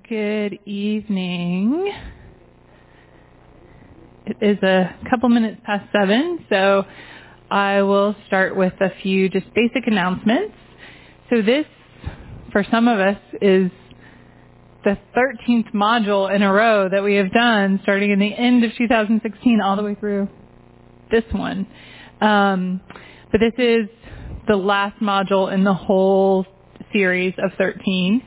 Good evening. It is a couple minutes past 7, so I will start with a few just basic announcements. So this, for some of us, is the 13th module in a row that we have done, starting in the end of 2016 all the way through this one. But this is the last module in the whole series of 13.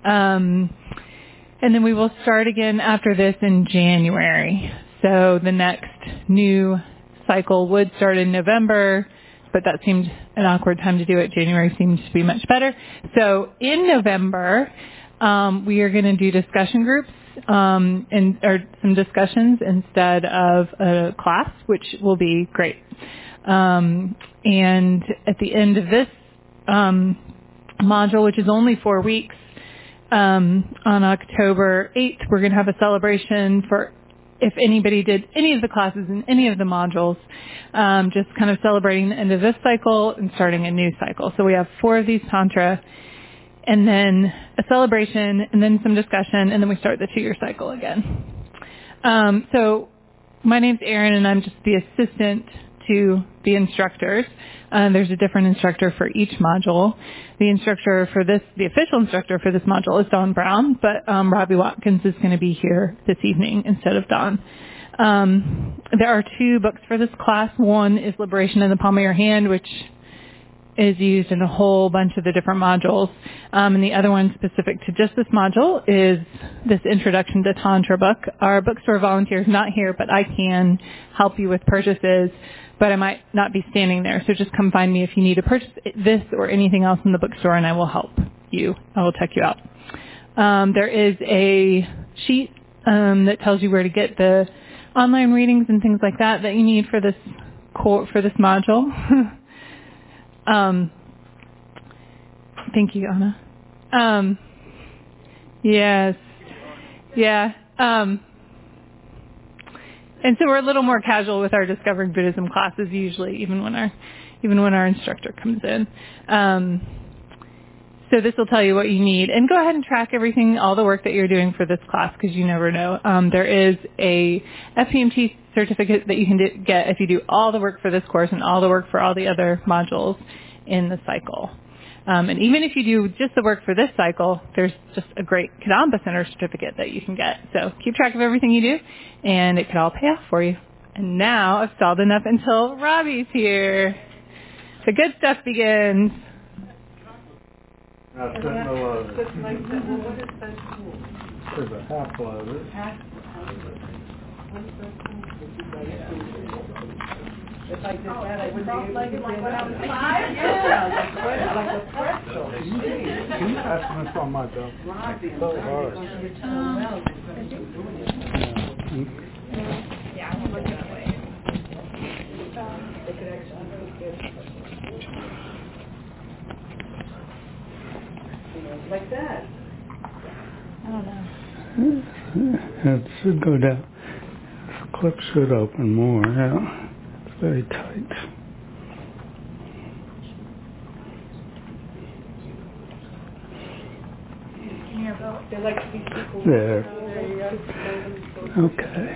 And then we will start again after this in January. So the next new cycle would start in November, but that seemed an awkward time to do it. January seems to be much better. So in November, we are going to do discussion groups or some discussions instead of a class, which will be great. And at the end of this module, which is only 4 weeks, on October 8th, we're going to have a celebration for if anybody did any of the classes in any of the modules, just kind of celebrating the end of this cycle and starting a new cycle. So we have 4 of these Tantra, and then a celebration, and then some discussion, and then we start the 2-year cycle again. So my name's Erin, and I'm just the assistant to the instructors. There's a different instructor for each module. The official instructor for this module is Dawn Brown, but Robbie Watkins is going to be here this evening instead of Dawn. There are 2 books for this class. One is Liberation in the Palm of Your Hand, which is used in a whole bunch of the different modules. And the other one specific to just this module is this Introduction to Tantra book. Our bookstore volunteer is not here, but I can help you with purchases, but I might not be standing there. So just come find me if you need to purchase this or anything else in the bookstore, and I will help you. I will check you out. There is a sheet that tells you where to get the online readings and things like that you need for this module. Thank you, Anna. Yes. Yeah. And so we're a little more casual with our Discovering Buddhism classes usually, even when our instructor comes in. So this will tell you what you need. And go ahead and track all the work that you're doing for this class, because you never know. There is a FPMT certificate that you can get if you do all the work for this course and all the work for all the other modules in the cycle. And even if you do just the work for this cycle, there's just a great Kadamba Center certificate that you can get. So keep track of everything you do, and it could all pay off for you. And now I've stalled enough until Robbie's here. The good stuff begins. Now sit in the loader. There's a half loader. If I did that, I wouldn't be able to do when I was 5. Yeah, like a pretzel. Can you pass this on my belt? It's so hard. Yeah, I'm looking that way. Like that. I don't know. It should go down. The clip should open more, yeah. It's very tight. There. Okay.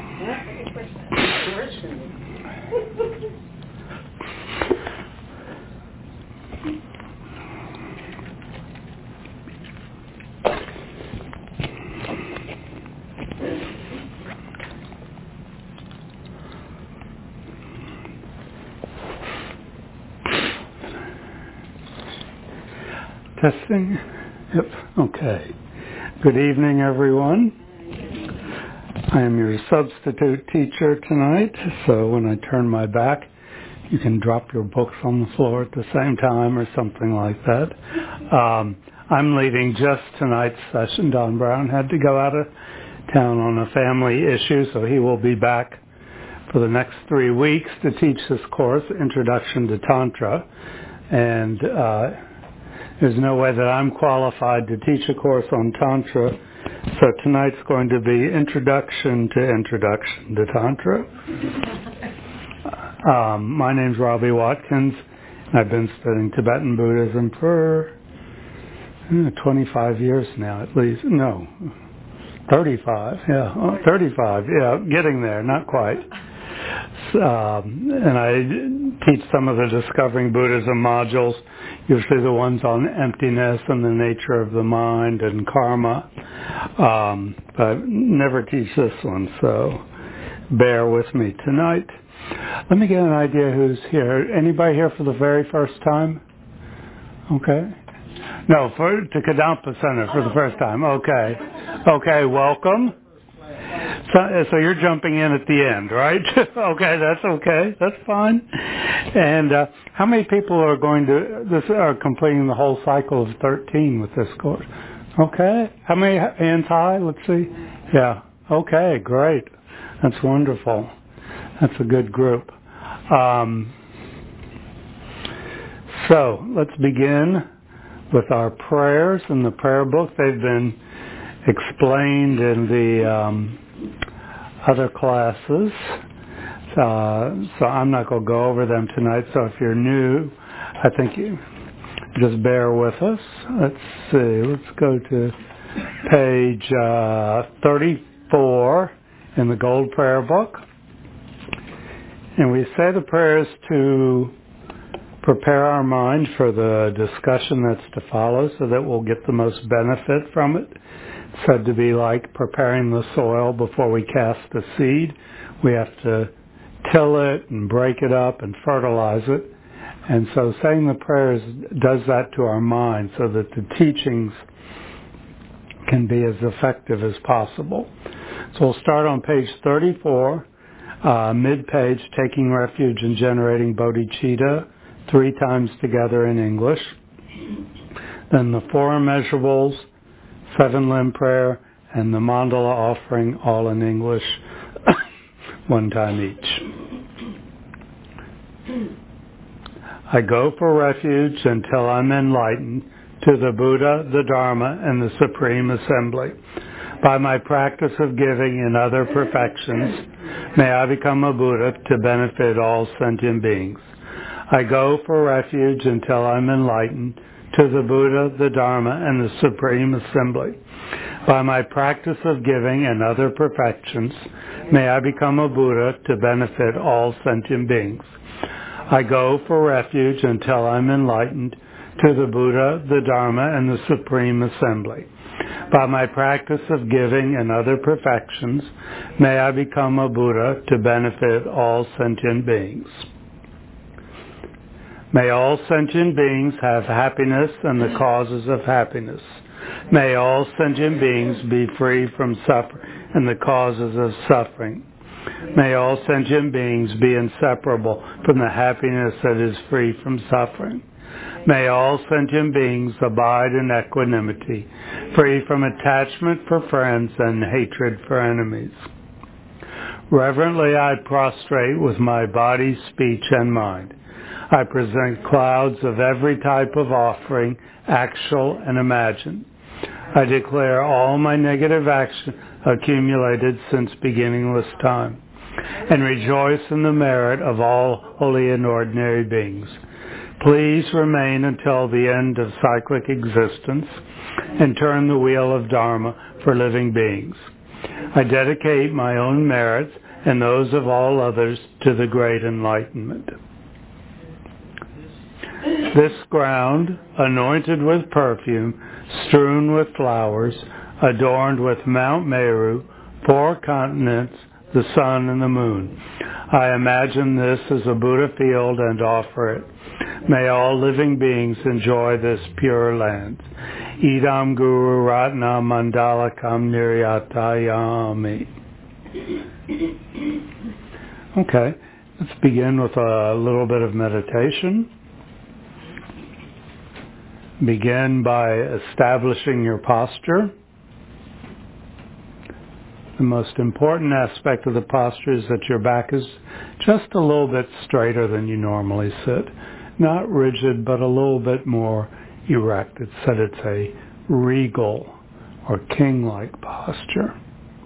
Testing? Yep. Okay. Good evening, everyone. I am your substitute teacher tonight, so when I turn my back, you can drop your books on the floor at the same time or something like that. I'm leading just tonight's session. Don Brown had to go out of town on a family issue, so he will be back for the next 3 weeks to teach this course, Introduction to Tantra. And there's no way that I'm qualified to teach a course on Tantra, so tonight's going to be Introduction to Tantra. My name's Robbie Watkins. I've been studying Tibetan Buddhism for 25 years now, at least. No, 35, yeah. Oh, 35, yeah. Getting there, not quite. And I teach some of the Discovering Buddhism modules, usually the ones on emptiness and the nature of the mind and karma. But never teach this one, so bear with me tonight. Let me get an idea who's here. Anybody here for the very first time? Okay. No, to Kadampa Center for the first time. Okay. Okay, welcome. So you're jumping in at the end, right? Okay, that's okay. That's fine. And how many people are are completing the whole cycle of 13 with this course? Okay. How many hands high? Let's see. Yeah. Okay, great. That's wonderful. That's a good group. So let's begin with our prayers in the prayer book. They've been explained in the other classes, so I'm not going to go over them tonight. So if you're new, I think you just bear with us. Let's see. Let's go to page 34 in the Gold Prayer Book, and we say the prayers to prepare our mind for the discussion that's to follow, so that we'll get the most benefit from it. Said to be like preparing the soil before we cast the seed. We have to till it and break it up and fertilize it. And so saying the prayers does that to our mind so that the teachings can be as effective as possible. So we'll start on page 34, mid-page, taking refuge in generating bodhicitta 3 times together in English. Then the 4 immeasurables, 7-limb prayer, and the mandala offering, all in English, 1 time each. I go for refuge until I'm enlightened to the Buddha, the Dharma, and the Supreme Assembly. By my practice of giving and other perfections, may I become a Buddha to benefit all sentient beings. I go for refuge until I'm enlightened to the Buddha, the Dharma, and the Supreme Assembly. By my practice of giving and other perfections, may I become a Buddha to benefit all sentient beings. I go for refuge until I'm enlightened to the Buddha, the Dharma, and the Supreme Assembly. By my practice of giving and other perfections, may I become a Buddha to benefit all sentient beings. May all sentient beings have happiness and the causes of happiness. May all sentient beings be free from suffering and the causes of suffering. May all sentient beings be inseparable from the happiness that is free from suffering. May all sentient beings abide in equanimity, free from attachment for friends and hatred for enemies. Reverently I prostrate with my body, speech, and mind. I present clouds of every type of offering, actual and imagined. I declare all my negative action accumulated since beginningless time, and rejoice in the merit of all holy and ordinary beings. Please remain until the end of cyclic existence, and turn the wheel of Dharma for living beings. I dedicate my own merits and those of all others to the great enlightenment. This ground, anointed with perfume, strewn with flowers, adorned with Mount Meru, 4 continents, the sun and the moon. I imagine this as a Buddha field and offer it. May all living beings enjoy this pure land. Idam Guru Ratna Mandalakam Niryatayami. Okay, let's begin with a little bit of meditation. Begin by establishing your posture. The most important aspect of the posture is that your back is just a little bit straighter than you normally sit. Not rigid, but a little bit more erect. It's said it's a regal or king-like posture.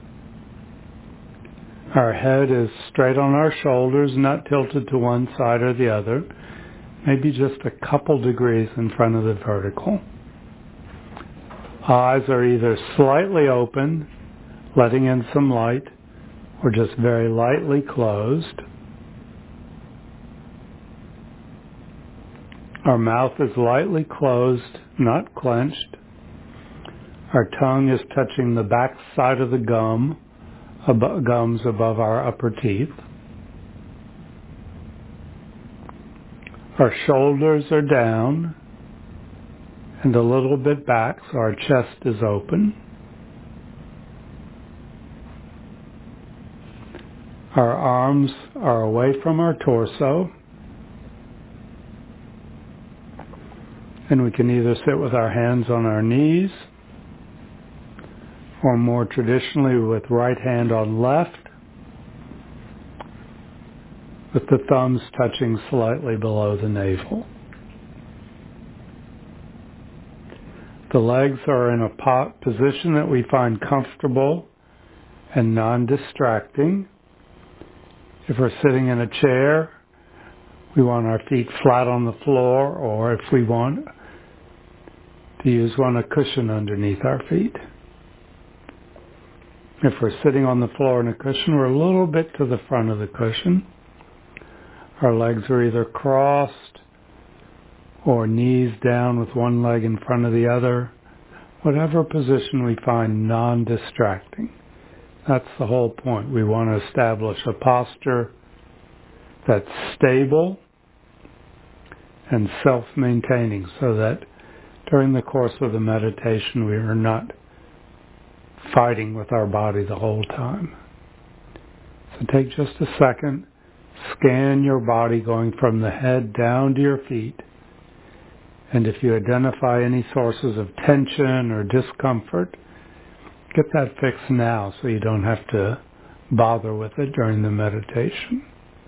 Our head is straight on our shoulders, not tilted to one side or the other. Maybe just a couple degrees in front of the vertical. Eyes are either slightly open letting in some light, or just very lightly closed. Our mouth is lightly closed, not clenched. Our tongue is touching the back side of the gums above our upper teeth. Our shoulders are down and a little bit back, so our chest is open. Our arms are away from our torso, and we can either sit with our hands on our knees, or more traditionally with right hand on left, with the thumbs touching slightly below the navel. The legs are in a position that we find comfortable and non-distracting. If we're sitting in a chair, we want our feet flat on the floor, or if we want to use a cushion underneath our feet. If we're sitting on the floor in a cushion, we're a little bit to the front of the cushion. Our legs are either crossed or knees down with one leg in front of the other. Whatever position we find non-distracting. That's the whole point. We want to establish a posture that's stable and self-maintaining, so that during the course of the meditation we are not fighting with our body the whole time. So take just a second, scan your body going from the head down to your feet, and if you identify any sources of tension or discomfort, get that fixed now so you don't have to bother with it during the meditation.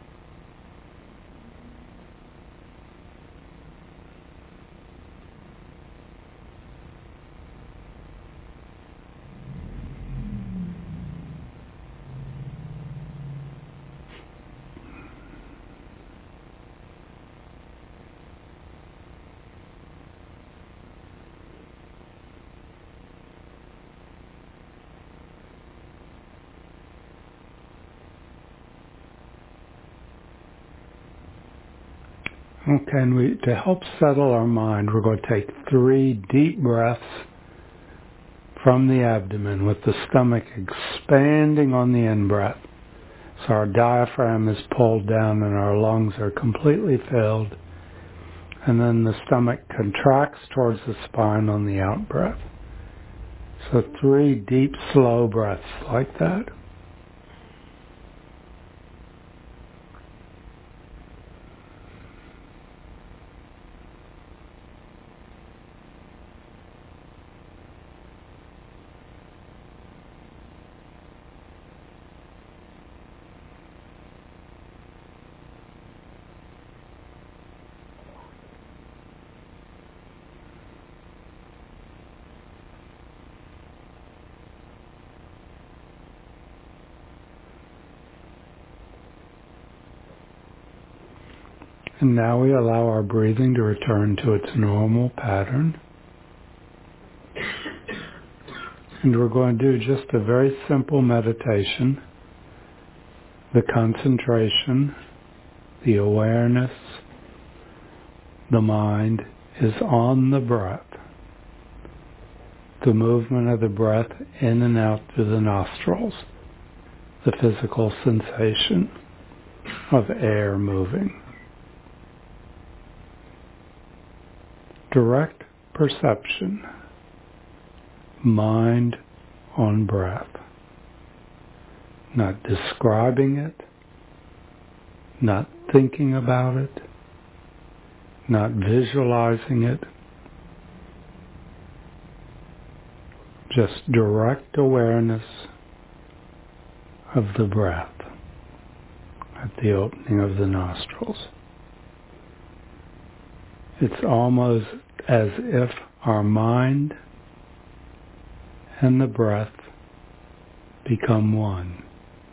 Okay, and to help settle our mind, we're going to take 3 deep breaths from the abdomen with the stomach expanding on the in-breath. So our diaphragm is pulled down and our lungs are completely filled. And then the stomach contracts towards the spine on the out-breath. So 3 deep, slow breaths like that. And now we allow our breathing to return to its normal pattern. And we're going to do just a very simple meditation. The concentration, the awareness, the mind is on the breath. The movement of the breath in and out through the nostrils. The physical sensation of air moving. Direct perception, mind on breath. Not describing it, not thinking about it, not visualizing it. Just direct awareness of the breath at the opening of the nostrils. It's almost as if our mind and the breath become one.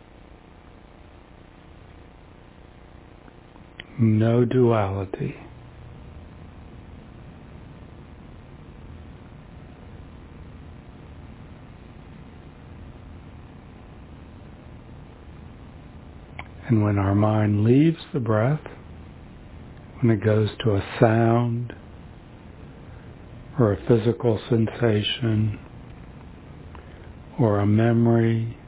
No duality. And when our mind leaves the breath, when it goes to a sound or a physical sensation or a memory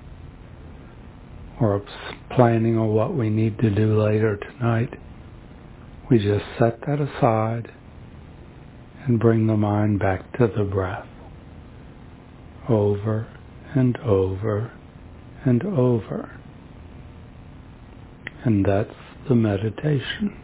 or planning on what we need to do later tonight, we just set that aside and bring the mind back to the breath over and over and over. And that's the meditation.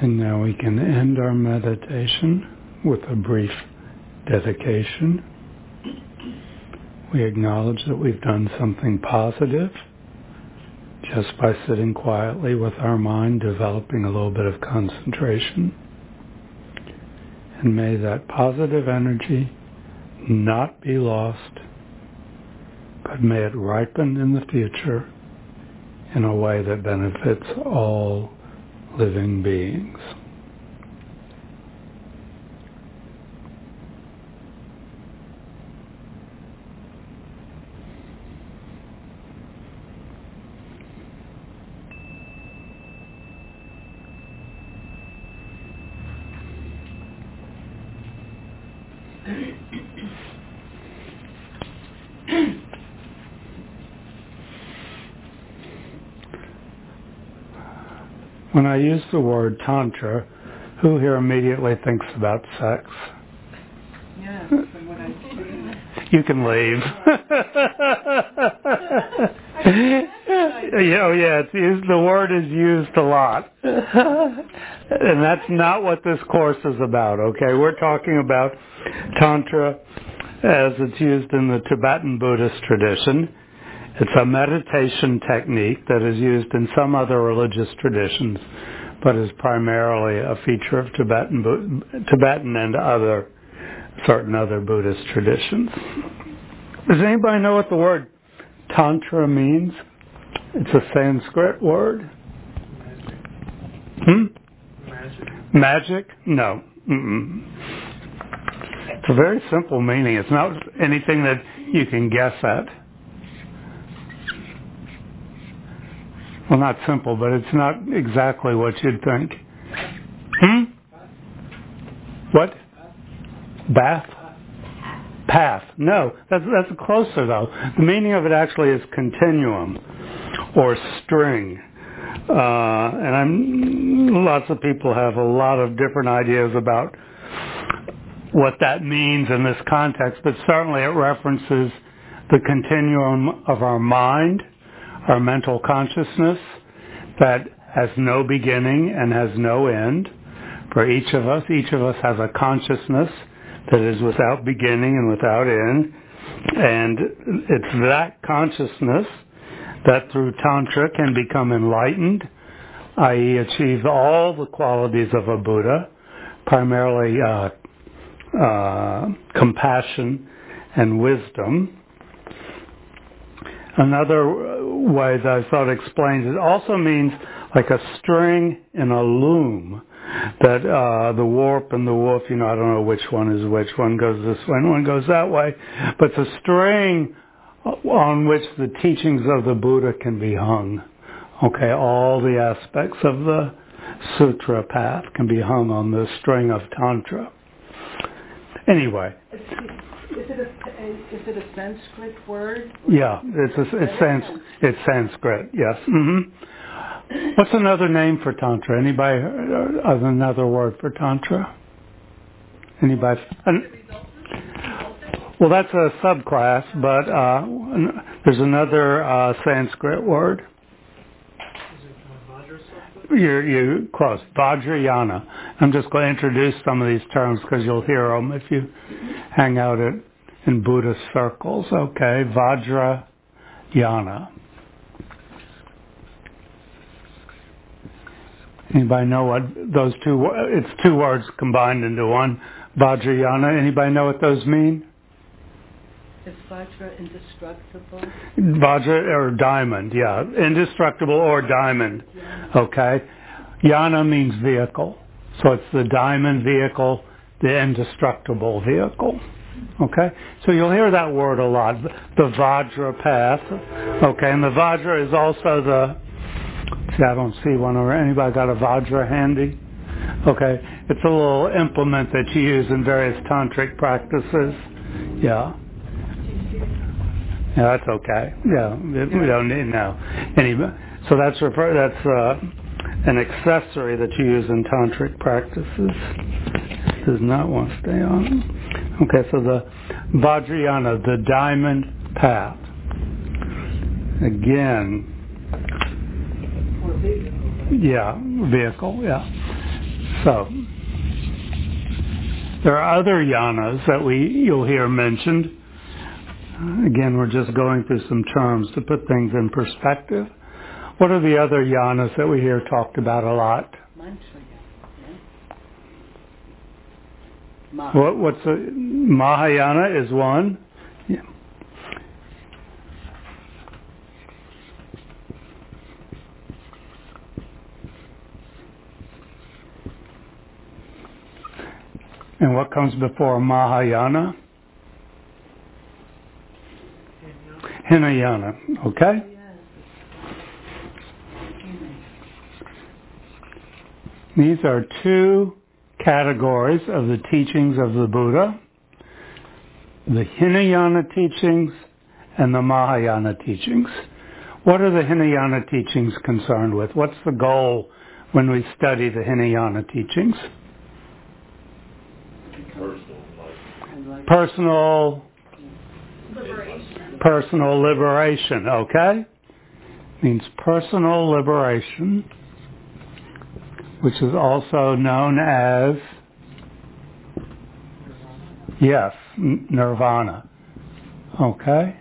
And now we can end our meditation with a brief dedication. We acknowledge that we've done something positive just by sitting quietly with our mind, developing a little bit of concentration. And may that positive energy not be lost, but may it ripen in the future in a way that benefits all living beings. When I use the word Tantra, who here immediately thinks about sex? Yes, from what I've seen. You can leave. It's used, the word is used a lot. And that's not what this course is about, okay? We're talking about Tantra as it's used in the Tibetan Buddhist tradition. It's a meditation technique that is used in some other religious traditions, but is primarily a feature of Tibetan and certain other Buddhist traditions. Does anybody know what the word Tantra means? It's a Sanskrit word. Magic? No. It's a very simple meaning. It's not anything that you can guess at. Well, not simple, but it's not exactly what you'd think. What? Bath? Path. No, that's closer though. The meaning of it actually is continuum or string. And lots of people have a lot of different ideas about what that means in this context, but certainly it references the continuum of our mind, our mental consciousness, that has no beginning and has no end. For each of us has a consciousness that is without beginning and without end. And it's that consciousness that through Tantra can become enlightened, i.e. achieve all the qualities of a Buddha, primarily compassion and wisdom. Another way that I thought explains it also means like a string in a loom, that the warp and the woof, I don't know which one is which. One goes this way and one goes that way. But the string on which the teachings of the Buddha can be hung. Okay, all the aspects of the sutra path can be hung on the string of Tantra. Anyway. Is it a Sanskrit word? Yeah, it's Sanskrit, yes. Mm-hmm. What's another name for Tantra? Anybody another word for Tantra? Anybody? Well, that's a subclass, but there's another Sanskrit word. You're close. Vajrayana. I'm just going to introduce some of these terms because you'll hear them if you hang out in Buddhist circles. Okay, Vajrayana. Anybody know what those it's two words combined into one. Vajrayana. Anybody know what those mean? Is Vajra indestructible? Vajra or diamond, yeah. Indestructible or diamond. Yeah. Okay. Yana means vehicle. So it's the diamond vehicle, the indestructible vehicle. Okay? So you'll hear that word a lot. The Vajra path. Okay, and the Vajra is also I don't see one over. Anybody got a Vajra handy? Okay. It's a little implement that you use in various tantric practices. Yeah. Yeah, that's okay. Yeah, we don't need now. So that's an accessory that you use in tantric practices. Does not want to stay on. Okay, so the Vajrayana, the diamond path. Again. Or vehicle. Yeah, vehicle. Yeah. So, there are other yanas that you'll hear mentioned. Again, we're just going through some terms to put things in perspective. What are the other yanas that we hear talked about a lot? What's Mahayana is one. Yeah. And what comes before Mahayana? Hinayana. Okay? These are two categories of the teachings of the Buddha. The Hinayana teachings and the Mahayana teachings. What are the Hinayana teachings concerned with? What's the goal when we study the Hinayana teachings? Personal liberation, okay? Means personal liberation, which is also known as, yes, nirvana, okay?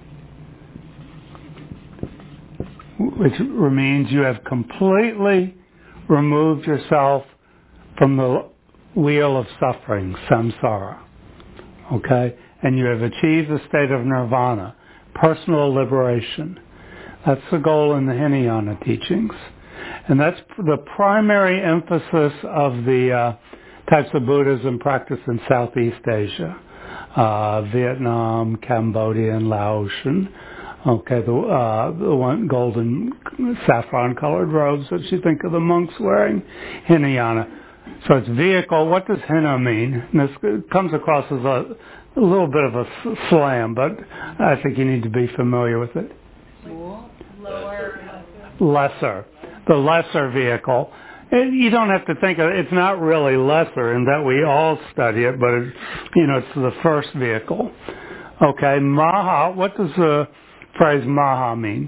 Which means you have completely removed yourself from the wheel of suffering, samsara. Okay? And you have achieved the state of nirvana, personal liberation. That's the goal in the Hinayana teachings. And that's the primary emphasis of the types of Buddhism practiced in Southeast Asia. Vietnam, Cambodia, and Laotian. Okay, the one golden saffron-colored robes that you think of the monks wearing, Hinayana. So it's vehicle. What does Hina mean? And this comes across as a little bit of a slam, but I think you need to be familiar with it. Lesser. The lesser vehicle. You don't have to think of it. It's not really lesser in that we all study it, but it's the first vehicle. Okay, Maha. What does the phrase Maha mean?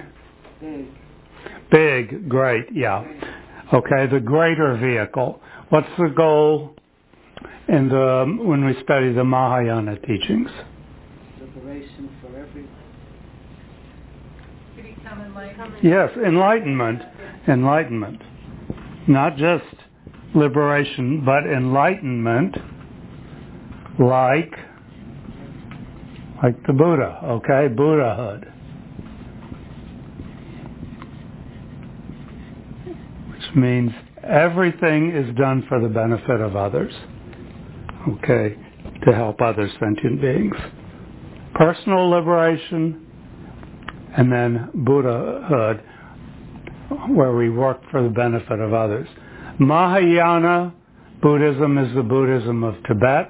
Big, great, yeah. Okay, the greater vehicle. What's the goal when we study the Mahayana teachings? Liberation for everyone. To become enlightened. Yes, enlightenment. Enlightenment. Not just liberation, but enlightenment like the Buddha, okay? Buddhahood. Which means everything is done for the benefit of others, okay, to help other sentient beings. Personal liberation, and then Buddhahood, where we work for the benefit of others. Mahayana Buddhism is the Buddhism of Tibet.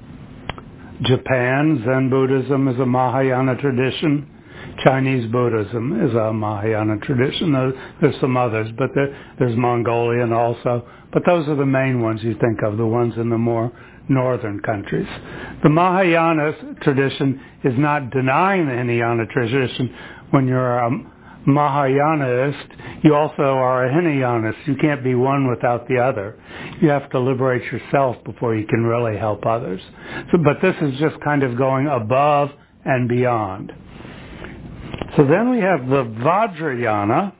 Japan, Zen Buddhism is a Mahayana tradition. Chinese Buddhism is a Mahayana tradition. There's some others, but there's Mongolian also. But those are the main ones you think of, the ones in the more northern countries. The Mahayana tradition is not denying the Hinayana tradition. When you're a Mahayanist, you also are a Hinayanist. You can't be one without the other. You have to liberate yourself before you can really help others. But this is just kind of going above and beyond. So then we have the Vajrayana,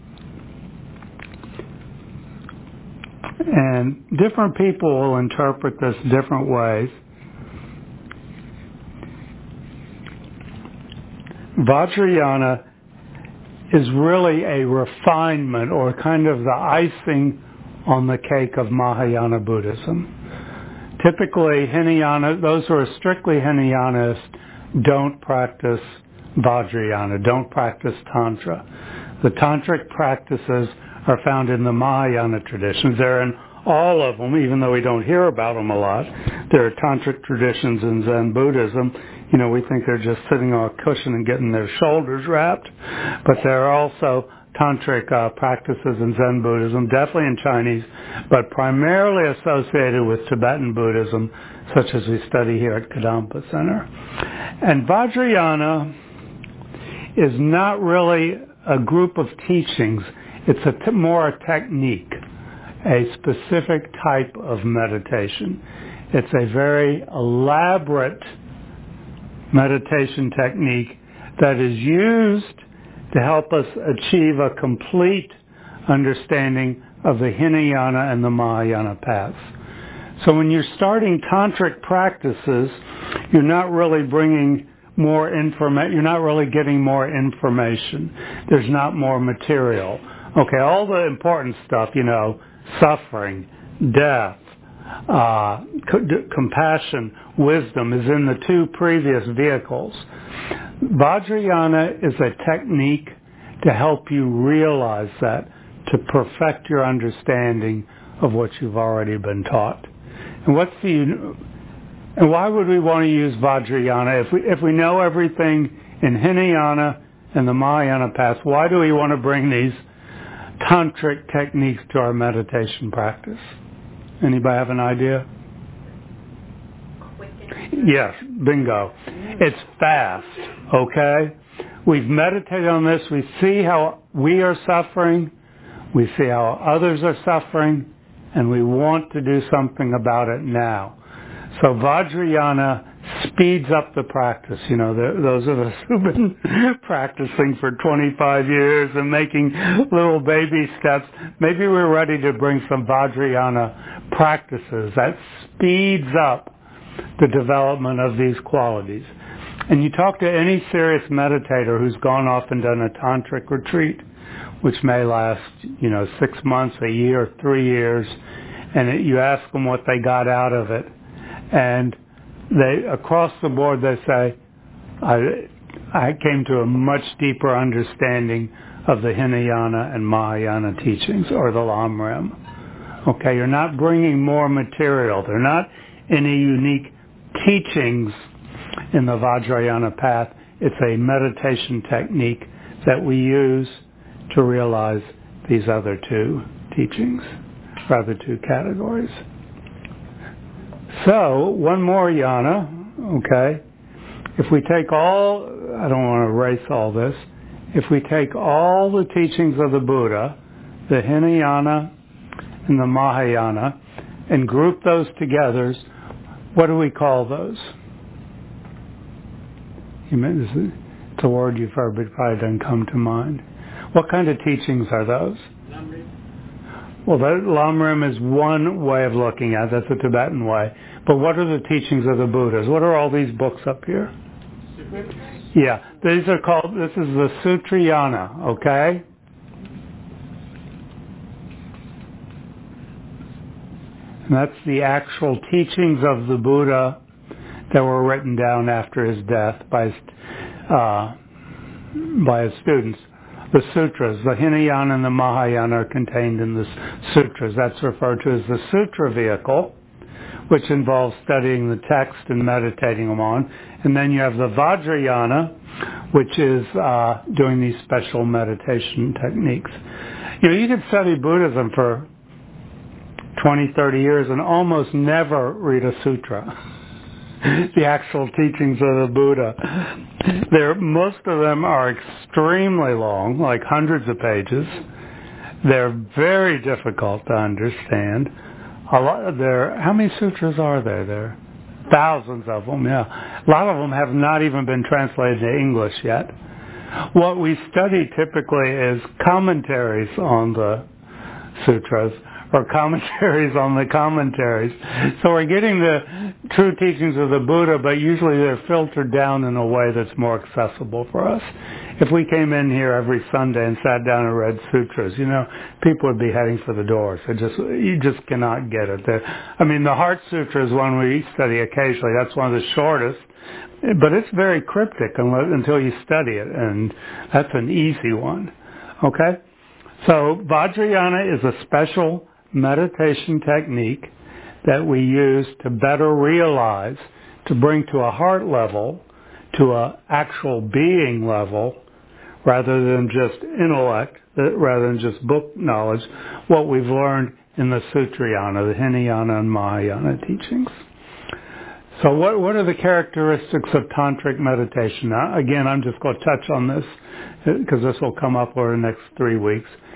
and different people will interpret this different ways. Vajrayana is really a refinement or kind of the icing on the cake of Mahayana Buddhism. Typically, Hinayana, those who are strictly Hinayanist don't practice Vajrayana, don't practice Tantra. The Tantric practices are found in the Mahayana traditions. They're in all of them, even though we don't hear about them a lot. There are Tantric traditions in Zen Buddhism. We think they're just sitting on a cushion and getting their shoulders wrapped. But there are also Tantric practices in Zen Buddhism, definitely in Chinese, but primarily associated with Tibetan Buddhism, such as we study here at Kadampa Center. And Vajrayana is not really a group of teachings. It's more a technique. a specific type of meditation. It's a very elaborate meditation technique that is used to help us achieve a complete understanding of the Hinayana and the Mahayana paths. So when you're starting tantric practices, you're not really bringing more information. You're not really getting more information. There's not more material. Okay, all the important stuff, suffering, death, compassion, wisdom is in the two previous vehicles. Vajrayana is a technique to help you realize that, to perfect your understanding of what you've already been taught. And why would we want to use Vajrayana? If we know everything in Hinayana and the Mahayana paths, why do we want to bring these tantric techniques to our meditation practice? Anybody have an idea? Yes, bingo. It's fast, okay? We've meditated on this. We see how we are suffering. We see how others are suffering. And we want to do something about it now. So Vajrayana speeds up the practice. Those of us who've been practicing for 25 years and making little baby steps, maybe we're ready to bring some Vajrayana practices that speeds up the development of these qualities. And you talk to any serious meditator who's gone off and done a tantric retreat, which may last, 6 months, a year, 3 years, and you ask them what they got out of it. And they, across the board, they say, I came to a much deeper understanding of the Hinayana and Mahayana teachings, or the Lamrim. Okay, you're not bringing more material. They're not any unique teachings in the Vajrayana path. It's a meditation technique that we use to realize these other two teachings, or other two categories. So, one more yana, okay? If we take all, I don't want to erase all this, if we take all the teachings of the Buddha, the Hinayana and the Mahayana, and group those together, what do we call those? It's a word you've heard, but it probably doesn't come to mind. What kind of teachings are those? Lamrim. Well, Lamrim is one way of looking at it. That's the Tibetan way. But what are the teachings of the Buddhas? What are all these books up here? Sutras. Yeah, these are called, this is the Sutrayana, okay? And that's the actual teachings of the Buddha that were written down after his death by his students. The sutras, the Hinayana and the Mahayana are contained in the sutras. That's referred to as the sutra vehicle, which involves studying the text and meditating on. And then you have the Vajrayana, which is doing these special meditation techniques. You can study Buddhism for 20, 30 years and almost never read a sutra. The actual teachings of the Buddha. Most of them are extremely long, like hundreds of pages. They're very difficult to understand. How many sutras are there? There are thousands of them, yeah. A lot of them have not even been translated to English yet. What we study typically is commentaries on the sutras, or commentaries on the commentaries. So we're getting the true teachings of the Buddha, but usually they're filtered down in a way that's more accessible for us. If we came in here every Sunday and sat down and read sutras, people would be heading for the doors. You just cannot get it. The Heart Sutra is one we study occasionally. That's one of the shortest, but it's very cryptic until you study it, and that's an easy one. Okay? So Vajrayana is a special meditation technique that we use to better realize, to bring to a heart level, to an actual being level, rather than just intellect, rather than just book knowledge, what we've learned in the Sutrayana, the Hinayana and Mahayana teachings. So what are the characteristics of tantric meditation? Now, again, I'm just going to touch on this because this will come up over the next 3 weeks. It's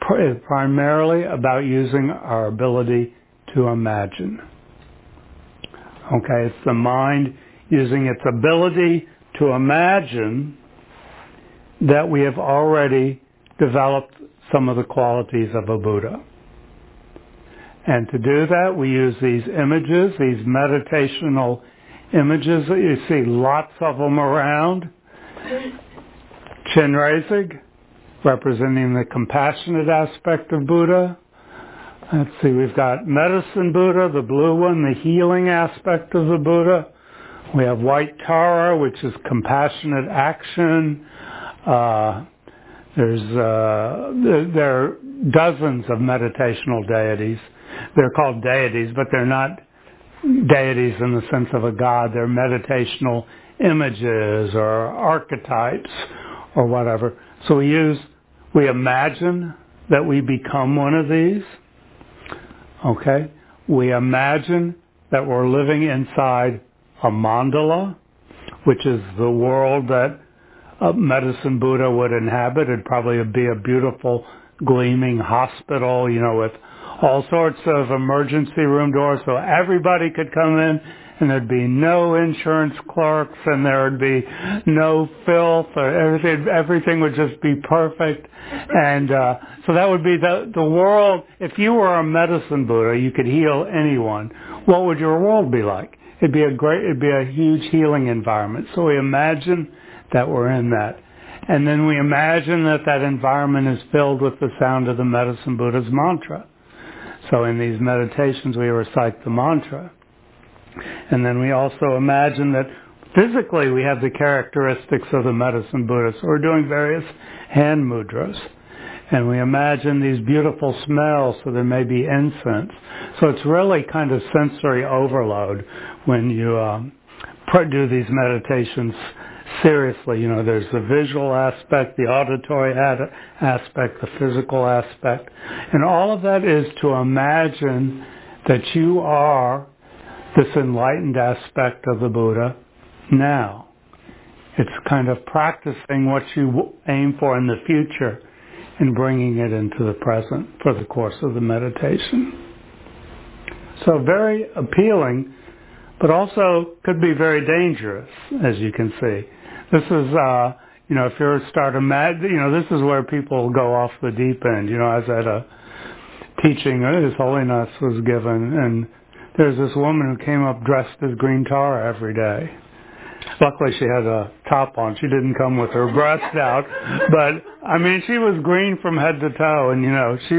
is primarily about using our ability to imagine. Okay, it's the mind using its ability to imagine that we have already developed some of the qualities of a Buddha. And to do that, we use these images, these meditational images that you see lots of them around. Chenrezig, representing the compassionate aspect of Buddha. Let's see, we've got Medicine Buddha, the blue one, the healing aspect of the Buddha. We have White Tara, which is compassionate action. There are dozens of meditational deities. They're called deities, but they're not deities in the sense of a god. They're meditational images or archetypes or whatever. So we imagine that we become one of these. Okay? We imagine that we're living inside a mandala, which is the world that Medicine Buddha would inhabit. It'd probably be a beautiful, gleaming hospital, with all sorts of emergency room doors so everybody could come in, and there'd be no insurance clerks, and there would be no filth, or everything would just be perfect. And so that would be the world. If you were a Medicine Buddha, you could heal anyone. What would your world be like? It'd be a huge healing environment. So we imagine that we're in that. And then we imagine that environment is filled with the sound of the Medicine Buddha's mantra. So in these meditations, we recite the mantra. And then we also imagine that physically we have the characteristics of the Medicine Buddha. So we're doing various hand mudras. And we imagine these beautiful smells, so there may be incense. So it's really kind of sensory overload when you do these meditations seriously. There's the visual aspect, the auditory aspect, the physical aspect. And all of that is to imagine that you are this enlightened aspect of the Buddha now. It's kind of practicing what you aim for in the future and bringing it into the present for the course of the meditation. So very appealing, but also could be very dangerous, as you can see. This is, if you're this is where people go off the deep end. I was at a teaching His Holiness was given, and there's this woman who came up dressed as Green Tara every day. Luckily, she had a top on. She didn't come with her breast out. But, she was green from head to toe, and, she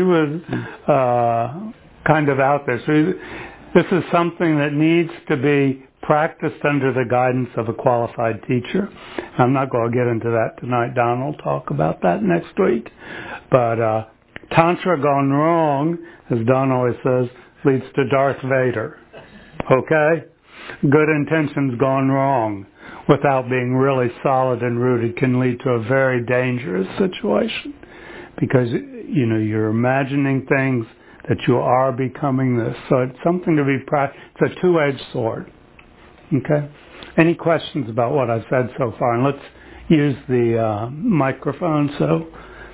was kind of out there. So this is something that needs to be practiced under the guidance of a qualified teacher. I'm not going to get into that tonight. Don will talk about that next week. But Tantra gone wrong, as Don always says, leads to Darth Vader. Okay? Good intentions gone wrong without being really solid and rooted can lead to a very dangerous situation, because you're imagining things that you are becoming this. So it's something to be it's a two-edged sword. Okay? Any questions about what I've said so far? And let's use the microphone so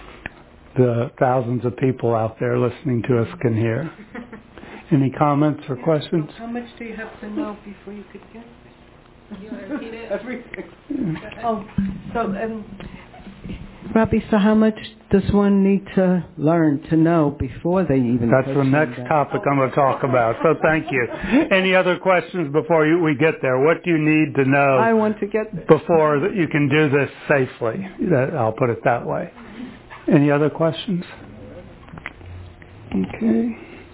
the thousands of people out there listening to us can hear. Any comments or questions? How much do you have to know before you could get this? You want to repeat it? Everything. Rabbi, so how much does one need to learn to know before they even... That's the next topic I'm going to talk about, so thank you. Any other questions before we get there? What do you need to know I want to get there. Before you can do this safely? I'll put it that way. Any other questions? Okay.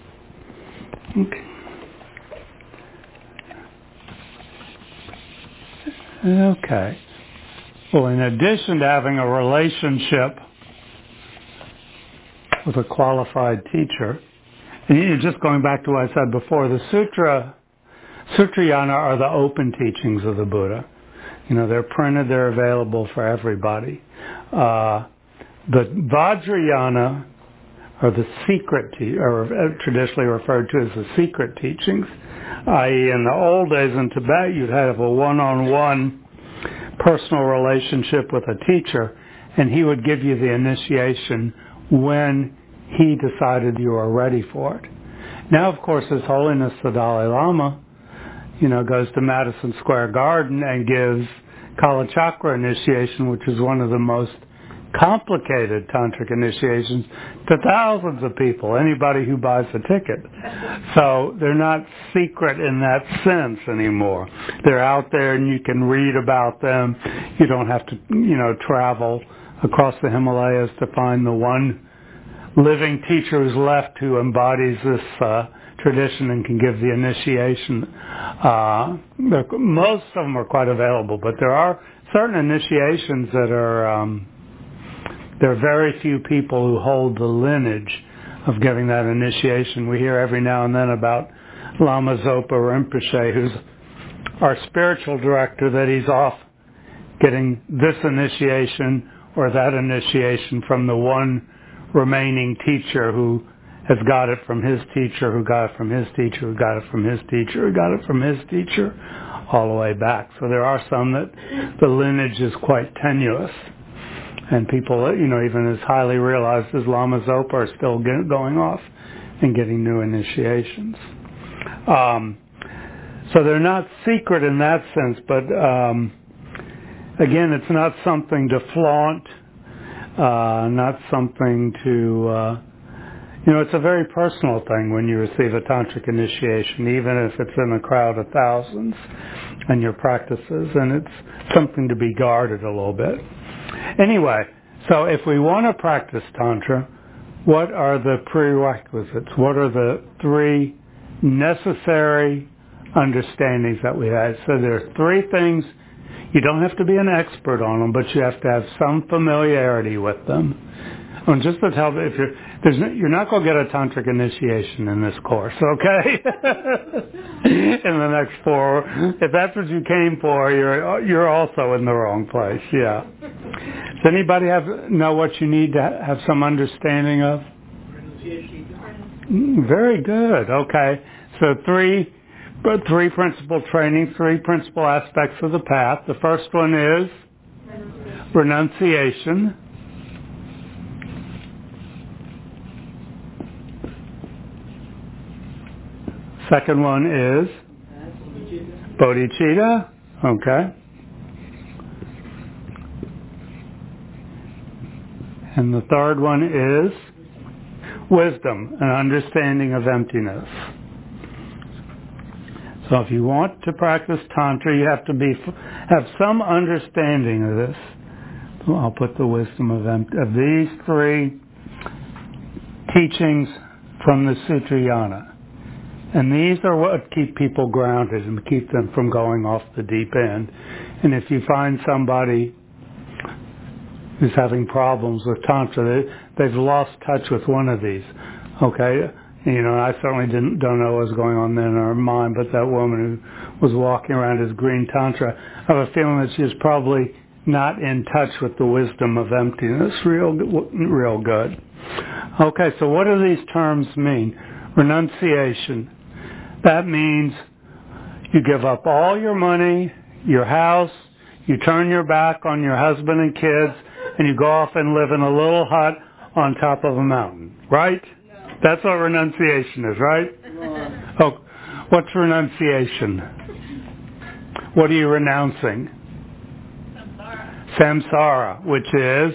Okay. Well, in addition to having a relationship with a qualified teacher, and just going back to what I said before, the Sutrayana are the open teachings of the Buddha. They're printed, they're available for everybody. The Vajrayana are the secret, or traditionally referred to as the secret teachings, i.e. in the old days in Tibet, you'd have a one-on-one personal relationship with a teacher, and he would give you the initiation when he decided you are ready for it. Now, of course, His Holiness the Dalai Lama, goes to Madison Square Garden and gives Kala Chakra initiation, which is one of the most complicated tantric initiations, to thousands of people, anybody who buys a ticket. So they're not secret in that sense anymore. They're out there and you can read about them. You don't have to, travel across the Himalayas to find the one living teacher who's left who embodies this tradition and can give the initiation. Most of them are quite available, but there are certain initiations that are there are very few people who hold the lineage of giving that initiation. We hear every now and then about Lama Zopa Rinpoche, who's our spiritual director, that he's off getting this initiation or that initiation from the one remaining teacher who has got it from his teacher, who got it from his teacher, who got it from his teacher, who got it from his teacher, all the way back. So there are some that the lineage is quite tenuous. And people, even as highly realized as Lama Zopa are still going off and getting new initiations. So they're not secret in that sense, but again, it's not something to flaunt, not something to, it's a very personal thing when you receive a tantric initiation, even if it's in a crowd of thousands and your practices, and it's something to be guarded a little bit. Anyway, so if we want to practice Tantra, what are the prerequisites? What are the three necessary understandings that we have? So there are three things. You don't have to be an expert on them, but you have to have some familiarity with them. And just to tell you, you're not going to get a tantric initiation in this course, okay? In the next 4, if that's what you came for, you're also in the wrong place. Yeah. Does anybody know what you need to have some understanding of? Very good. Okay. So three principal trainings, 3 principal aspects of the path. The first one is renunciation. Second one is bodhicitta. Okay. And the third one is wisdom, an understanding of emptiness. So if you want to practice Tantra, you have to have some understanding of this. I'll put the wisdom of these 3 teachings from the Sutrayana. And these are what keep people grounded and keep them from going off the deep end. And if you find somebody who's having problems with Tantra, they've lost touch with one of these. Okay? I certainly don't know what was going on then in her mind, but that woman who was walking around as green Tantra, I have a feeling that she is probably not in touch with the wisdom of emptiness real good. Okay, so what do these terms mean? Renunciation. That means you give up all your money, your house, you turn your back on your husband and kids, and you go off and live in a little hut on top of a mountain, right? No. That's what renunciation is, right? No. Oh, what's renunciation? What are you renouncing? Samsara, which is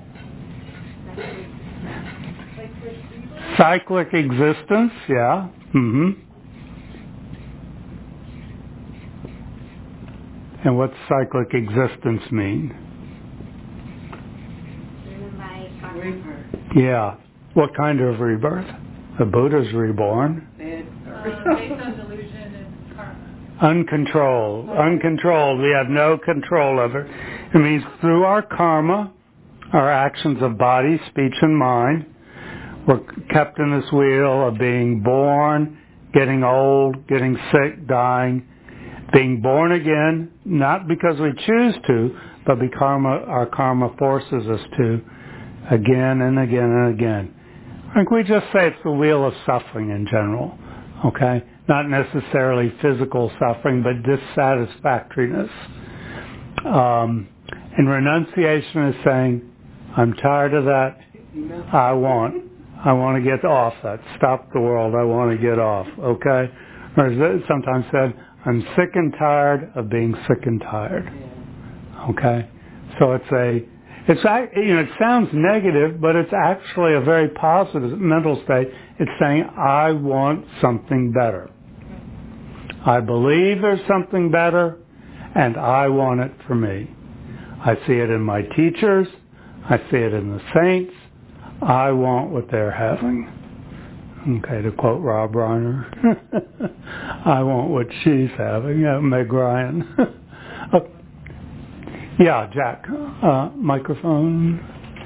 cyclic existence, yeah. Mm-hmm. And what's cyclic existence mean? Rebirth. Yeah. What kind of rebirth? The Buddha's reborn. Based on delusion and karma. Uncontrolled. Uncontrolled. We have no control over it. It means through our karma, our actions of body, speech, and mind, we're kept in this wheel of being born, getting old, getting sick, dying, being born again, not because we choose to, but because our karma forces us to, again and again and again. I think we just say it's the wheel of suffering in general, okay? Not necessarily physical suffering, but dissatisfactoriness. And renunciation is saying, I'm tired of that. I want I want to get off that. Stop the world. I want to get off. Okay? Or as it sometimes said, I'm sick and tired of being sick and tired. Okay? So it sounds negative, but it's actually a very positive mental state. It's saying, I want something better. I believe there's something better, and I want it for me. I see it in my teachers. I see it in the saints. I want what they're having. Okay, to quote Rob Reiner, I want what she's having. Yeah, Meg Ryan. Yeah, Jack, microphone.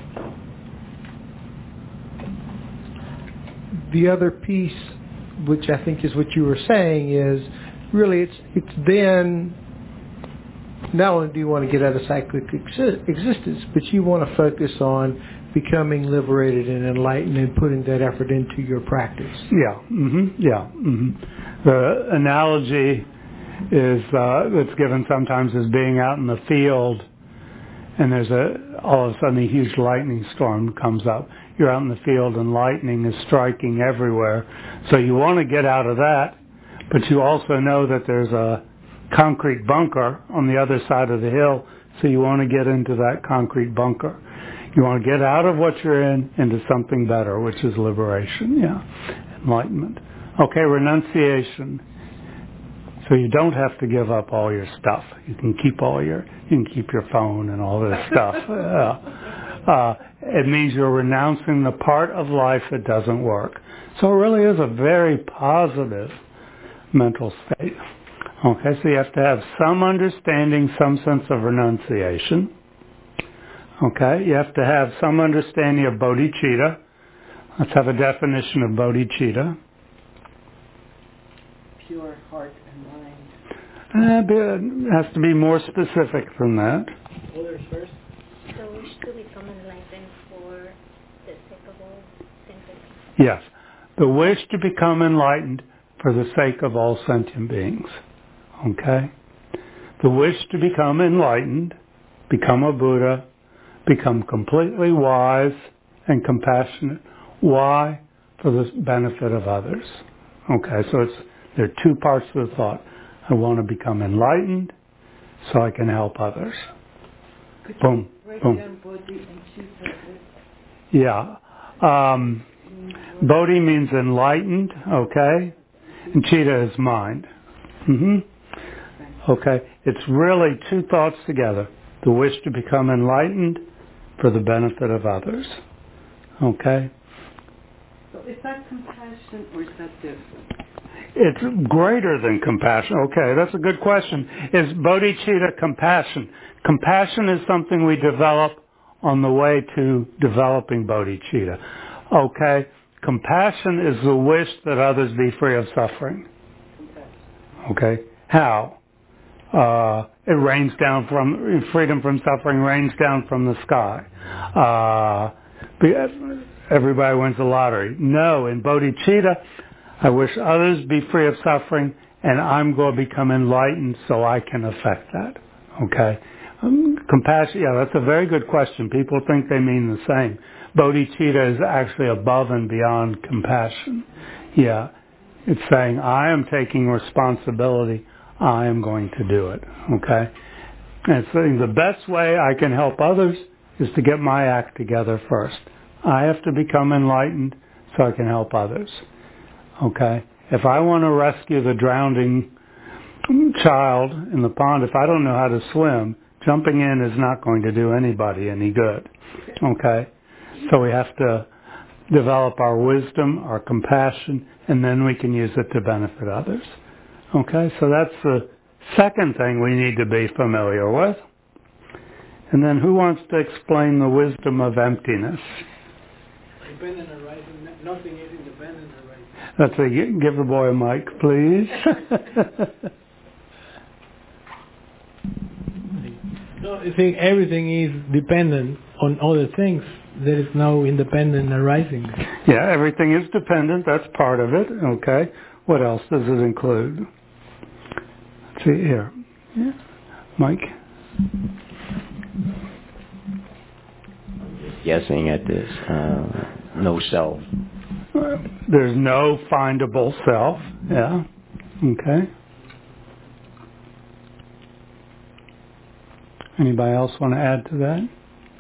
The other piece, which I think is what you were saying, is really it's then not only do you want to get out of cyclic existence, but you want to focus on becoming liberated and enlightened and putting that effort into your practice. Yeah. The analogy is that's given sometimes as being out in the field, and there's all of a sudden a huge lightning storm comes up. You're out in the field and lightning is striking everywhere. So you want to get out of that, but you also know that there's a concrete bunker on the other side of the hill, so you want to get into that concrete bunker. You want to get out of what you're in into something better, which is liberation, enlightenment. Okay, renunciation. So you don't have to give up all your stuff. You can keep your phone and all this stuff. It means you're renouncing the part of life that doesn't work. So it really is a very positive mental state. Okay, so you have to have some understanding, some sense of renunciation. Okay, you have to have some understanding of bodhicitta. Let's have a definition of bodhicitta. Pure heart and mind. It has to be more specific than that. Others first. The wish to become enlightened for the sake of all sentient beings. Yes, the wish to become enlightened for the sake of all sentient beings. Okay? The wish to become enlightened, become a Buddha, become completely wise and compassionate. Why? For the benefit of others. Okay, so there are two parts of the thought. I want to become enlightened so I can help others. Boom, boom. Yeah. Bodhi means enlightened, okay? And citta is mind. Okay, it's really two thoughts together. The wish to become enlightened for the benefit of others. Okay? So is that compassion or is that different? It's greater than compassion. Okay, that's a good question. Is bodhicitta compassion? Compassion is something we develop on the way to developing bodhicitta. Okay? Compassion is the wish that others be free of suffering. Okay? How? It rains down from, freedom from suffering rains down from the sky. Everybody wins the lottery. No, in bodhicitta, I wish others be free of suffering, and I'm going to become enlightened so I can affect that. Okay? Compassion, that's a very good question. People think they mean the same. Bodhicitta is actually above and beyond compassion. Yeah. It's saying, I am taking responsibility. I am going to do it. Okay? And it's saying the best way I can help others is to get my act together first. I have to become enlightened so I can help others. Okay? If I want to rescue the drowning child in the pond, if I don't know how to swim, jumping in is not going to do anybody any good. Okay? So we have to develop our wisdom, our compassion, and then we can use it to benefit others. Okay? So that's the second thing we need to be familiar with. And then who wants to explain the wisdom of emptiness? Dependent arising. Nothing is independent arising. That's give the boy a mic, please. No, I think everything is dependent on other things. There is no independent arising. Yeah, everything is dependent. That's part of it. Okay. What else does it include? Let's see here. Yeah. Mike? guessing at this. No self. There's no findable self. Yeah. Okay. Anybody else want to add to that?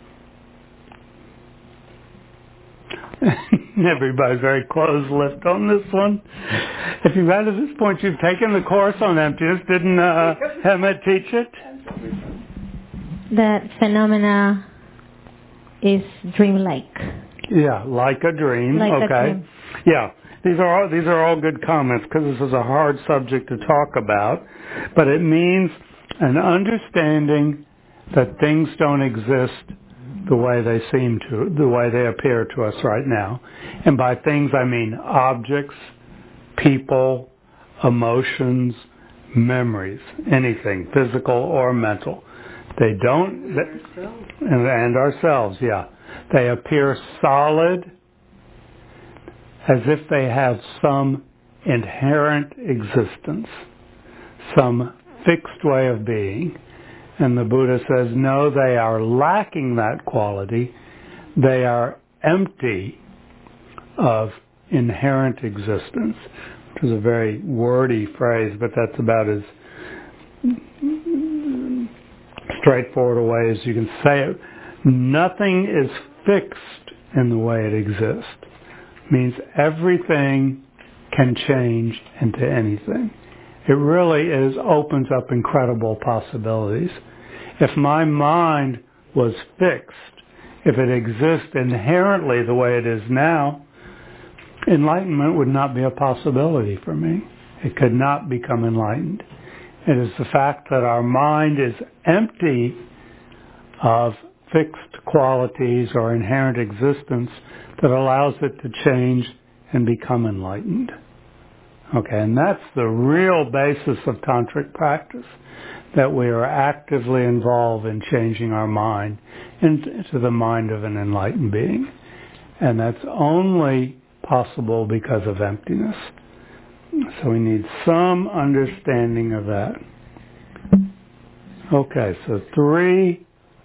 Everybody's very close-lipped on this one. If you've got to this point, you've taken the course on emptiness. Didn't Emmett teach it? That phenomena is dreamlike. Yeah, like a dream. Like okay. a dream. Yeah, these are all good comments because this is a hard subject to talk about, but it means an understanding that things don't exist the way they seem to, the way they appear to us right now. And by things, I mean objects, people, emotions, memories, anything, physical or mental. They don't, and ourselves, yeah. They appear solid as if they have some inherent existence, some fixed way of being. And the Buddha says, no, they are lacking that quality. They are empty of inherent existence, which is a very wordy phrase, but that's about as straightforward a way as you can say it. Nothing is fixed in the way it exists. It means everything can change into anything. It really opens up incredible possibilities. If my mind was fixed, if it exists inherently the way it is now, enlightenment would not be a possibility for me. It could not become enlightened. It is the fact that our mind is empty of fixed qualities or inherent existence that allows it to change and become enlightened. Okay, and that's the real basis of tantric practice, that we are actively involved in changing our mind into the mind of an enlightened being. And that's only possible because of emptiness. So we need some understanding of that. Okay, so 3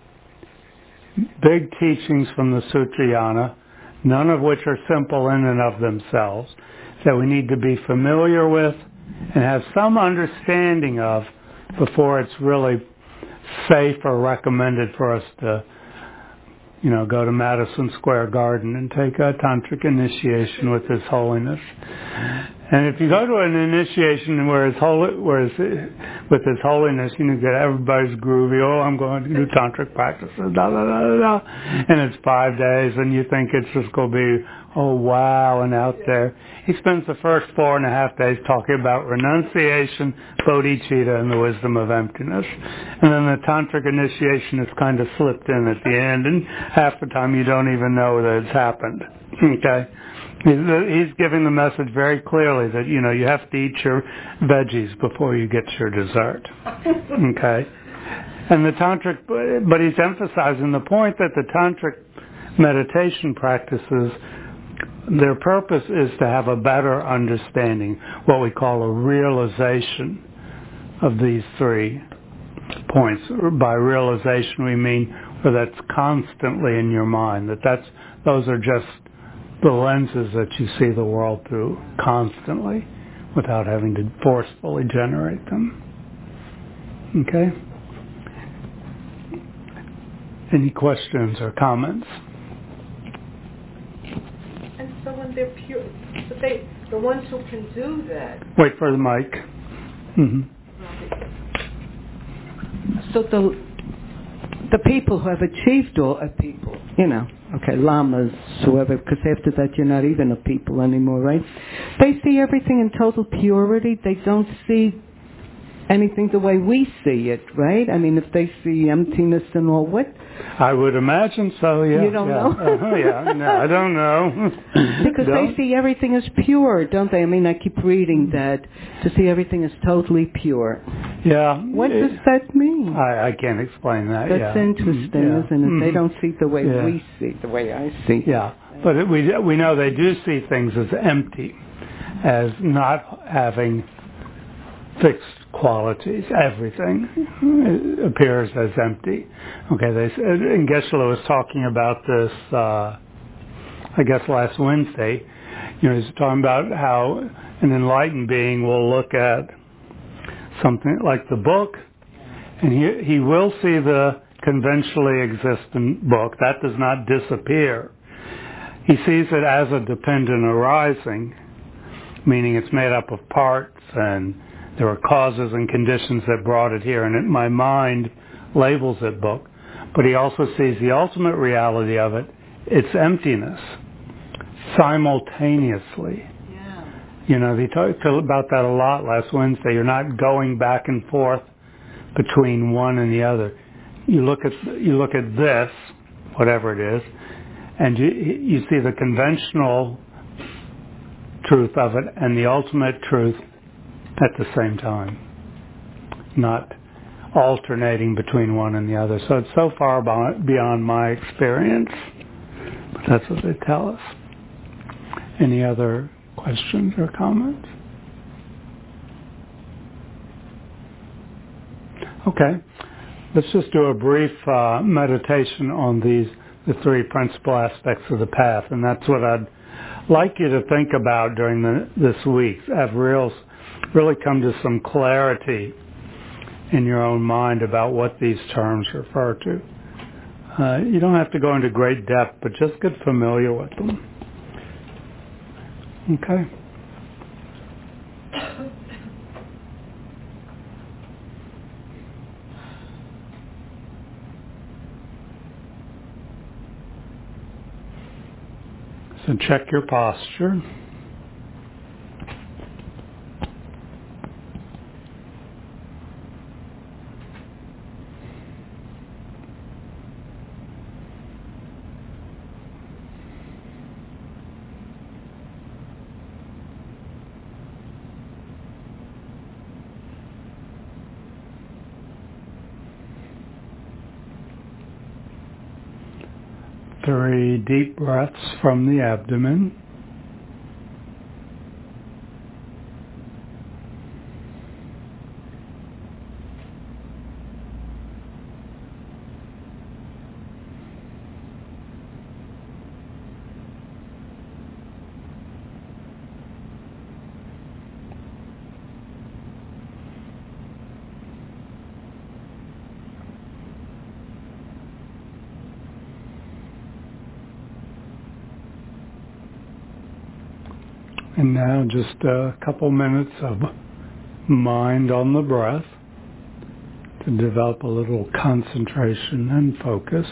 big teachings from the Sutrayana, none of which are simple in and of themselves, that we need to be familiar with and have some understanding of before it's really safe or recommended for us to, go to Madison Square Garden and take a tantric initiation with His Holiness. And if you go to an initiation with His Holiness, get everybody's groovy. Oh, I'm going to do tantric practices, and it's 5 days, and you think it's just going to be, oh wow, and out there. He spends the first 4.5 days talking about renunciation, bodhicitta, and the wisdom of emptiness. And then the tantric initiation is kind of slipped in at the end, and half the time you don't even know that it's happened. Okay? He's giving the message very clearly that, you have to eat your veggies before you get your dessert. Okay? And the tantric, but he's emphasizing the point that the tantric meditation practices, their purpose is to have a better understanding, what we call a realization of these 3 points. By realization we mean where that's constantly in your mind, those are just the lenses that you see the world through constantly without having to forcefully generate them. Okay? Any questions or comments? And so when they're pure, so the ones who can do that. Wait for the mic. Mm-hmm. So the people who have achieved all are people, lamas, whoever, because after that you're not even a people anymore, right? They see everything in total purity. They don't see anything the way we see it, right? I mean, if they see emptiness and all, what? I would imagine so, yeah. You don't know? Yeah, no, I don't know. Because they see everything as pure, don't they? I mean, I keep reading that, to see everything as totally pure. Yeah. What does that mean? I can't explain that, That's interesting, isn't it? They don't see the way we see, the way I see. Yeah, but we know they do see things as empty, as not having fixed qualities. Everything appears as empty. Okay, and Geshe-la was talking about this, I guess last Wednesday. He's talking about how an enlightened being will look at something like the book, and he will see the conventionally existent book. That does not disappear. He sees it as a dependent arising, meaning it's made up of parts and there are causes and conditions that brought it here, and my mind labels it book. But he also sees the ultimate reality of it, its emptiness, simultaneously. Yeah. They talked about that a lot last Wednesday. You're not going back and forth between one and the other. You look at this, whatever it is, and you see the conventional truth of it and the ultimate truth at the same time, not alternating between one and the other. So it's so far beyond my experience, but that's what they tell us. Any other questions or comments? Okay, let's just do a brief meditation on the three principal aspects of the path, and that's what I'd like you to think about during this week. Have really come to some clarity in your own mind about what these terms refer to. You don't have to go into great depth, but just get familiar with them. Okay. So check your posture. Three deep breaths from the abdomen. And now just a couple minutes of mind on the breath to develop a little concentration and focus.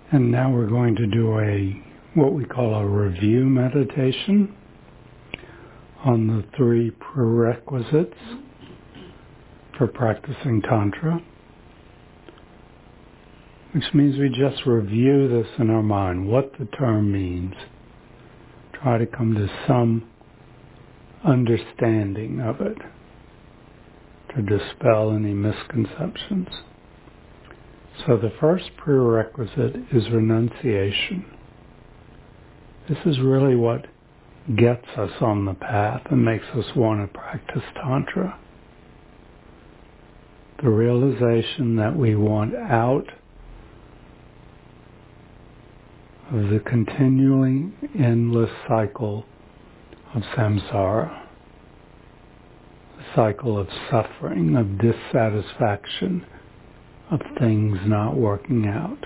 And now we're going to do what we call a review meditation on the 3 prerequisites for practicing Tantra, which means we just review this in our mind, what the term means. Try to come to some understanding of it to dispel any misconceptions. So the first prerequisite is renunciation. This is really what gets us on the path and makes us want to practice Tantra. The realization that we want out of the continuing endless cycle of samsara, the cycle of suffering, of dissatisfaction, of things not working out.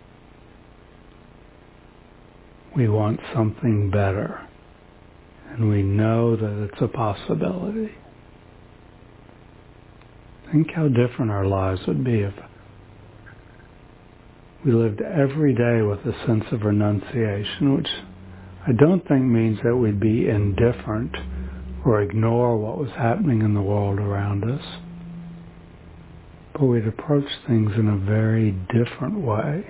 We want something better, and we know that it's a possibility. Think how different our lives would be if we lived every day with a sense of renunciation, which I don't think means that we'd be indifferent or ignore what was happening in the world around us, but we'd approach things in a very different way.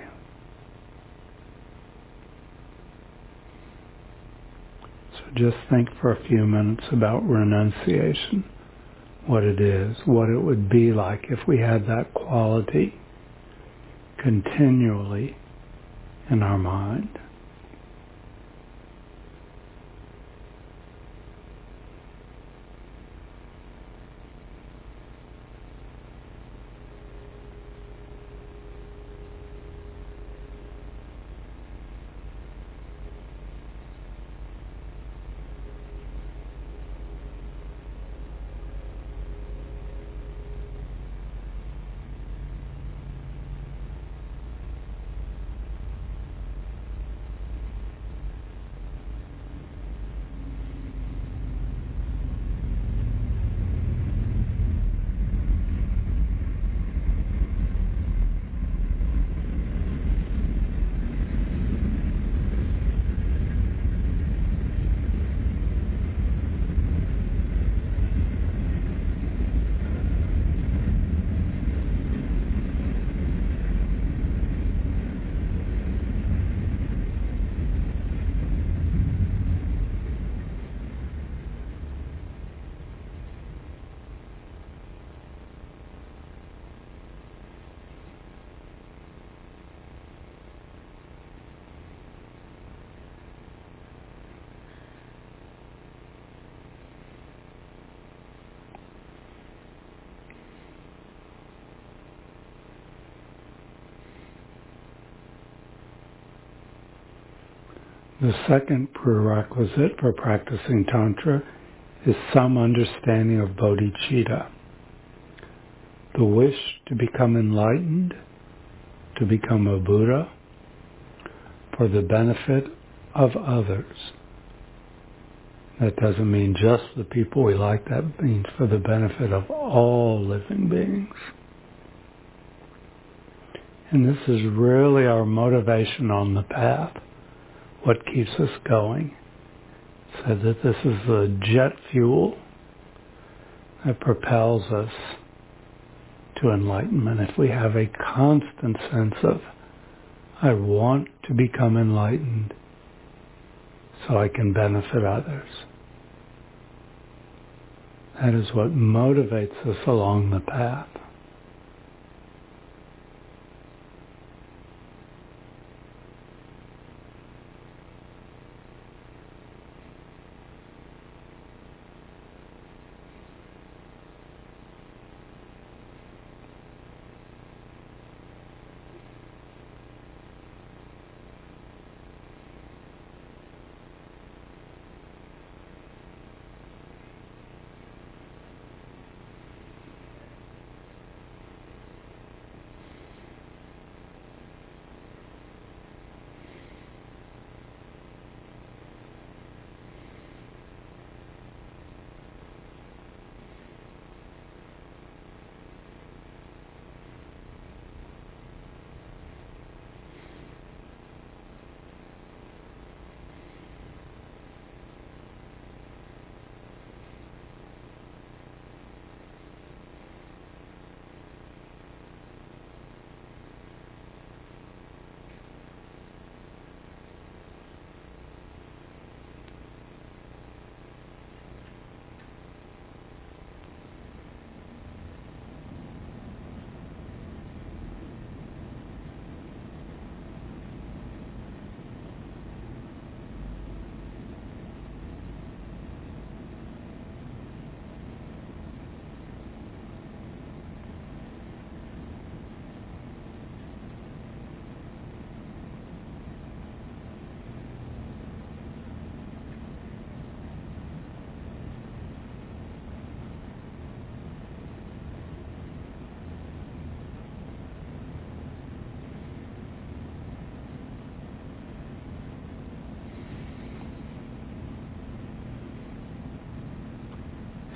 So just think for a few minutes about renunciation, what it is, what it would be like if we had that quality continually in our mind. The second prerequisite for practicing Tantra is some understanding of bodhicitta, the wish to become enlightened, to become a Buddha, for the benefit of others. That doesn't mean just the people we like, that means for the benefit of all living beings. And this is really our motivation on the path, what keeps us going. So that this is the jet fuel that propels us to enlightenment. If we have a constant sense of, I want to become enlightened so I can benefit others. That is what motivates us along the path.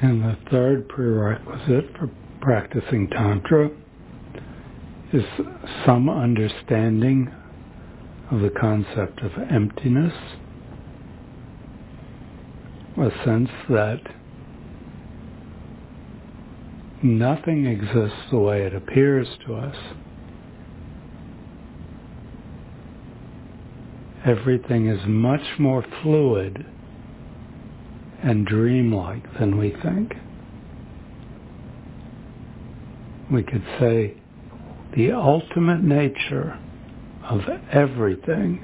And the third prerequisite for practicing Tantra is some understanding of the concept of emptiness, a sense that nothing exists the way it appears to us. Everything is much more fluid and dreamlike than we think. We could say the ultimate nature of everything,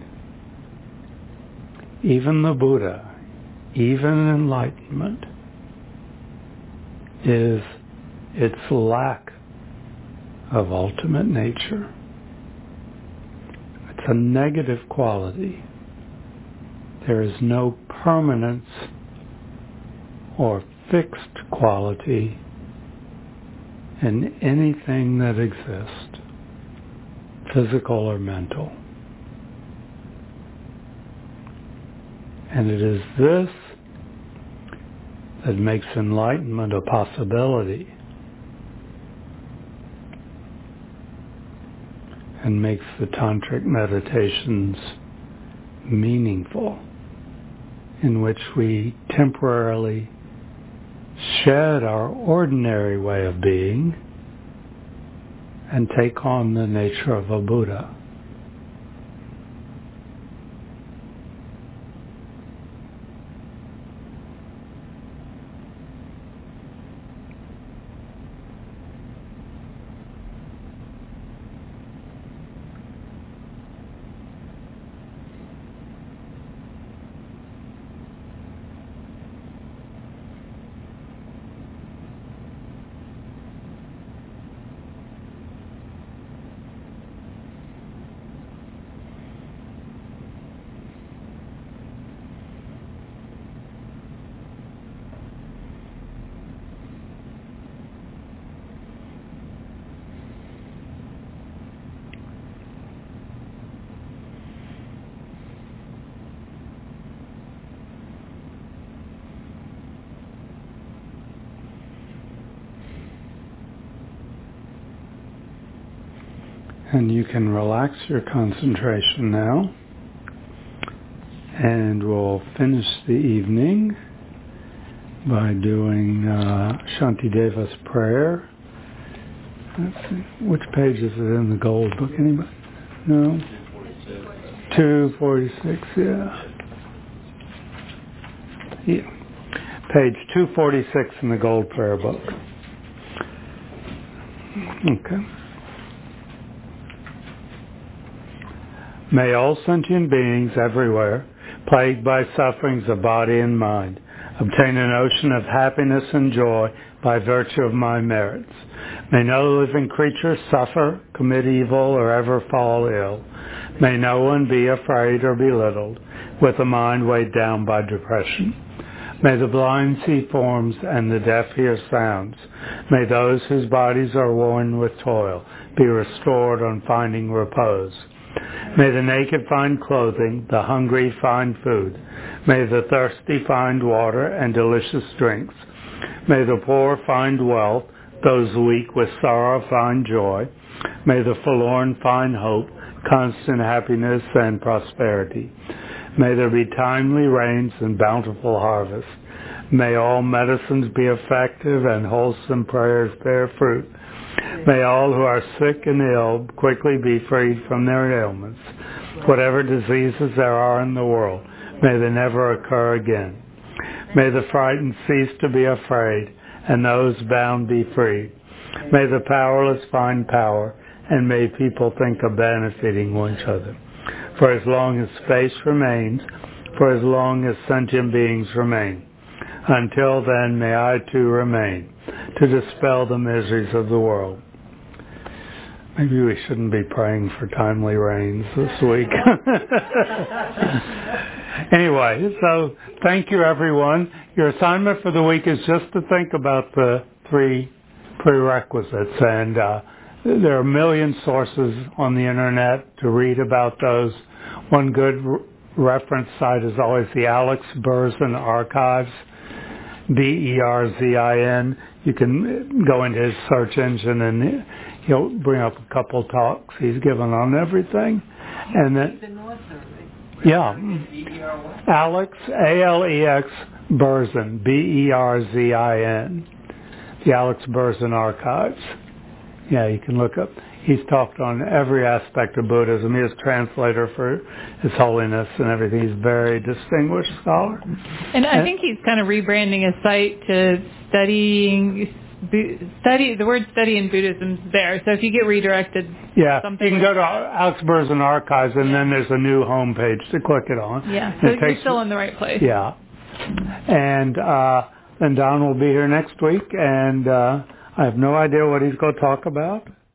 even the Buddha, even enlightenment, is its lack of ultimate nature. It's a negative quality. There is no permanence or fixed quality in anything that exists, physical or mental. And it is this that makes enlightenment a possibility and makes the tantric meditations meaningful, in which we temporarily shed our ordinary way of being and take on the nature of a Buddha. And you can relax your concentration now, and we'll finish the evening by doing Shantideva's prayer. Let's see, which page is it in the gold book? Anybody? No? 246, yeah. Page 246 in the gold prayer book. Okay. May all sentient beings everywhere, plagued by sufferings of body and mind, obtain an ocean of happiness and joy by virtue of my merits. May no living creature suffer, commit evil, or ever fall ill. May no one be afraid or belittled, with a mind weighed down by depression. May the blind see forms and the deaf hear sounds. May those whose bodies are worn with toil be restored on finding repose. May the naked find clothing, the hungry find food. May the thirsty find water and delicious drinks. May the poor find wealth, those weak with sorrow find joy. May the forlorn find hope, constant happiness and prosperity. May there be timely rains and bountiful harvest. May all medicines be effective and wholesome prayers bear fruit. May all who are sick and ill quickly be freed from their ailments. Whatever diseases there are in the world, may they never occur again. May the frightened cease to be afraid, and those bound be freed. May the powerless find power, and may people think of benefiting each other. For as long as space remains, for as long as sentient beings remain. Until then, may I too remain, to dispel the miseries of the world. Maybe we shouldn't be praying for timely rains this week. Anyway, so thank you, everyone. Your assignment for the week is just to think about the 3 prerequisites, and there are a million sources on the internet to read about those. One good reference site is always the Alex Berzin Archives. Berzin. You can go into his search engine and he'll bring up a couple talks he's given on everything. And then, yeah, Alex, Alex Berzin, Berzin, the Alex Berzin Archives. Yeah, you can look up. He's talked on every aspect of Buddhism. He is translator for His Holiness and everything. He's a very distinguished scholar. And I think he's kind of rebranding his site to study. The word study in Buddhism is there. So if you get redirected, yeah, you can go to Alex Berzin Archives, and then there's a new homepage to click it on. Yeah, so you're still in the right place. Yeah, and Don will be here next week, and I have no idea what he's going to talk about.